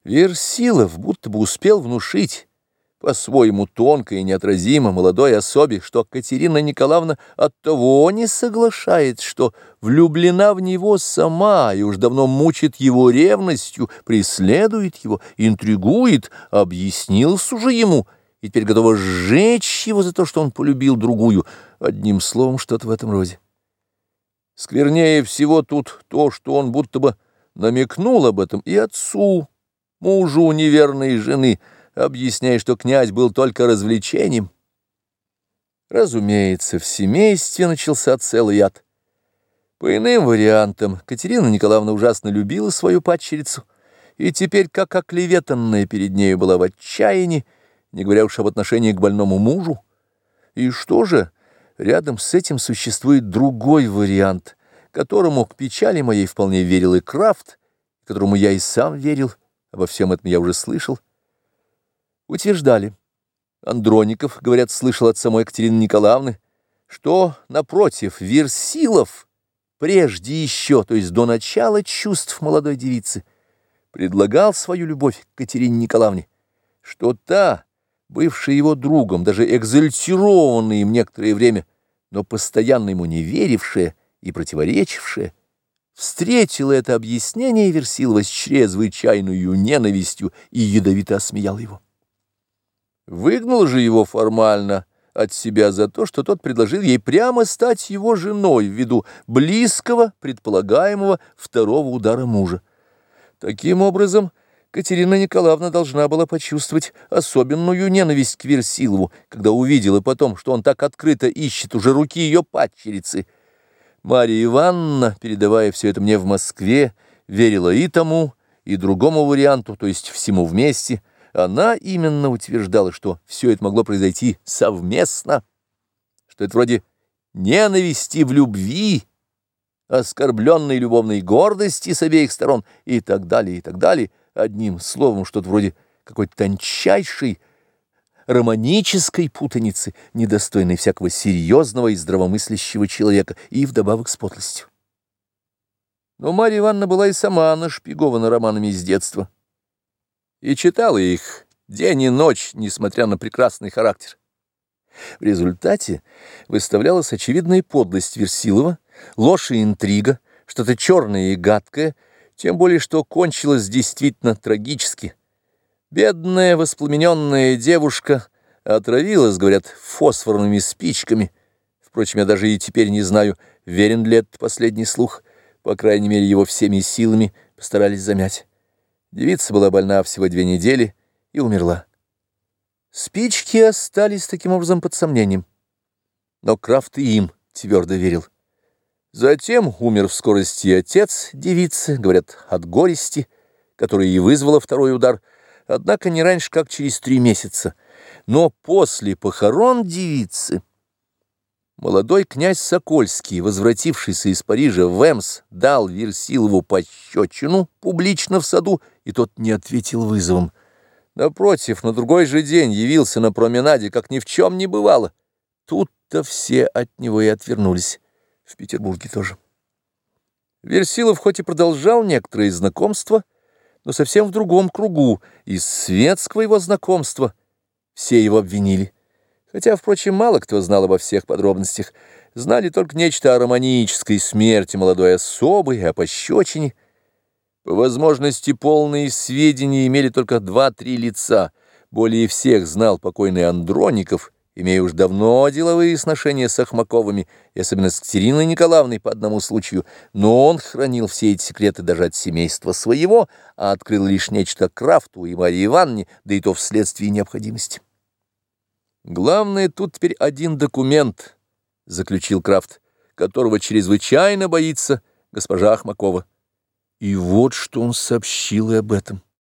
Версилов будто бы успел внушить по-своему тонко и неотразимо молодой особе, что Катерина Николаевна оттого не соглашается, что влюблена в него сама и уж давно мучит его ревностью, преследует его, интригует, объяснилось уже ему, и теперь готова сжечь его за то, что он полюбил другую, одним словом, что-то в этом роде. Сквернее всего тут то, что он будто бы намекнул об этом и отцу, мужу неверной жены, объясняя, что князь был только развлечением. Разумеется, в семействе начался целый ад. По иным вариантам, Катерина Николаевна ужасно любила свою падчерицу, и теперь, как оклеветанная перед нею, была в отчаянии, не говоря уж об отношении к больному мужу. И что же, рядом с этим существует другой вариант, которому к печали моей вполне верил и Крафт, которому я и сам верил, обо всем этом я уже слышал. Утверждали, Андроников, говорят, слышал от самой Екатерины Николаевны, что, напротив, Версилов, прежде еще, то есть до начала чувств молодой девицы, предлагал свою любовь к Екатерине Николаевне, что та, бывшая его другом, даже экзальтированная им некоторое время, но постоянно ему не верившая и противоречившая, встретила это объяснение Версилова с чрезвычайную ненавистью и ядовито осмеяла его. Выгнал же его формально от себя за то, что тот предложил ей прямо стать его женой ввиду близкого, предполагаемого второго удара мужа. Таким образом, Катерина Николаевна должна была почувствовать особенную ненависть к Версилову, когда увидела потом, что он так открыто ищет уже руки ее падчерицы. Марья Ивановна, передавая все это мне в Москве, верила и тому, и другому варианту, то есть всему вместе. Она именно утверждала, что все это могло произойти совместно, что это вроде ненависти в любви, оскорбленной любовной гордости с обеих сторон и так далее, одним словом, что-то вроде какой-то тончайшей романической путаницы, недостойной всякого серьезного и здравомыслящего человека, и вдобавок с подлостью. Но Марья Ивановна была и сама нашпигована романами с детства, и читала их день и ночь, несмотря на прекрасный характер. В результате выставлялась очевидная подлость Версилова, ложь и интрига, что-то черное и гадкое, тем более что кончилось действительно трагически. Бедная воспламененная девушка отравилась, говорят, фосфорными спичками. Впрочем, я даже и теперь не знаю, верен ли этот последний слух, по крайней мере, его всеми силами постарались замять. Девица была больна всего 2 недели и умерла. Спички остались таким образом под сомнением, но Крафт и им твердо верил. Затем умер в скорости отец девицы, говорят, от горести, которая и вызвала второй удар, однако не раньше, как через 3 месяца. Но после похорон девицы молодой князь Сокольский, возвратившийся из Парижа в Эмс, дал Версилову пощечину публично в саду, и тот не ответил вызовом. Напротив, на другой же день явился на променаде, как ни в чем не бывало. Тут-то все от него и отвернулись. В Петербурге тоже. Версилов хоть и продолжал некоторые знакомства, но совсем в другом кругу. Из светского его знакомства все его обвинили. Хотя, впрочем, мало кто знал обо всех подробностях. Знали только нечто о романической смерти молодой особы и о пощечине. По возможности полные сведения имели только 2-3 лица. Более всех знал покойный Андроников, имея уж давно деловые сношения с Ахмаковыми, и особенно с Катериной Николаевной по одному случаю, но он хранил все эти секреты даже от семейства своего, а открыл лишь нечто Крафту и Марье Ивановне, да и то вследствие необходимости. «Главное, тут теперь один документ», — заключил Крафт, «которого чрезвычайно боится госпожа Ахмакова». И вот что он сообщил и об этом.